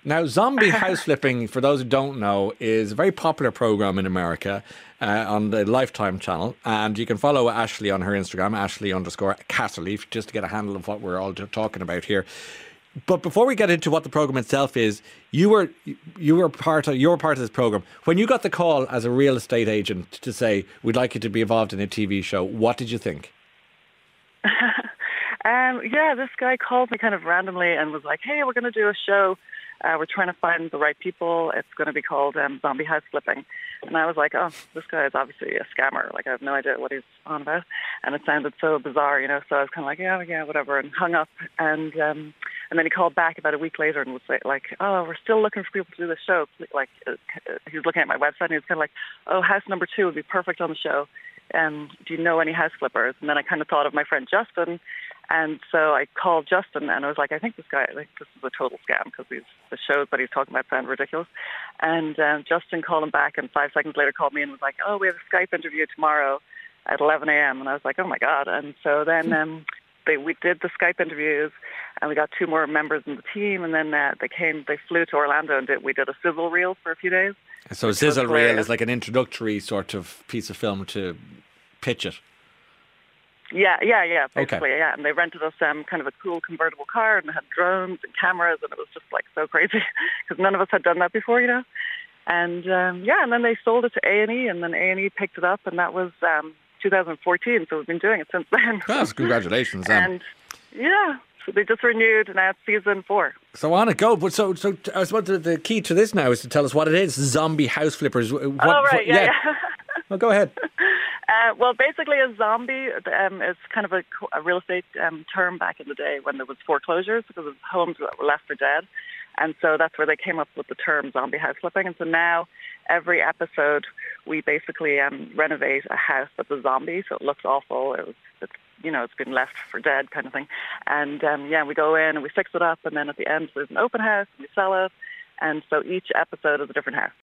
Now, zombie house flipping, for those who don't know, is a very popular program in America on the Lifetime channel. And you can follow Ashley on her Instagram, Ashley_Casserly, just to get a handle of what we're all talking about here. But before we get into what the program itself is, you were part of this program. When you got the call as a real estate agent to say, we'd like you to be involved in a TV show, what did you think? This guy called me kind of randomly and was like, hey, we're going to do a show. We're trying to find the right people. It's going to be called Zombie House Flipping. And I was like, oh, this guy is obviously a scammer. Like, I have no idea what he's on about. And it sounded so bizarre, so I was kind of like, yeah, whatever, and hung up. And then he called back about a week later and was like, oh, we're still looking for people to do the show. Like, he was looking at my website and he was kind of like, oh, house number 2 would be perfect on the show. Do you know any house flippers? And then I kind of thought of my friend Justin. And so I called Justin and I was like, I think this is a total scam because the shows that he's talking about sound ridiculous. And Justin called him back and 5 seconds later called me and was like, oh, we have a Skype interview tomorrow at 11 a.m. And I was like, oh my God. And so then we did the Skype interviews and we got 2 more members in the team. And then they flew to Orlando and we did a sizzle reel for a few days. So a sizzle reel is like an introductory sort of piece of film to pitch it. Yeah, basically, okay. Yeah. And they rented us kind of a cool convertible car and had drones and cameras, and it was just like so crazy because none of us had done that before, And and then they sold it to A&E, and then A&E picked it up, and that was 2014. So we've been doing it since then. Yes, congratulations. And so they just renewed, and now it's season 4. So on it go. But so I suppose the key to this now is to tell us what it is. Zombie house flippers. Yeah. Well, go ahead. Well, basically a zombie is kind of a real estate term back in the day when there was foreclosures because of homes that were left for dead. And so that's where they came up with the term zombie house flipping. And so now every episode we basically renovate a house that's a zombie, so it looks awful. It's been left for dead kind of thing. And we go in and we fix it up, and then at the end there's an open house and we sell it. And so each episode is a different house.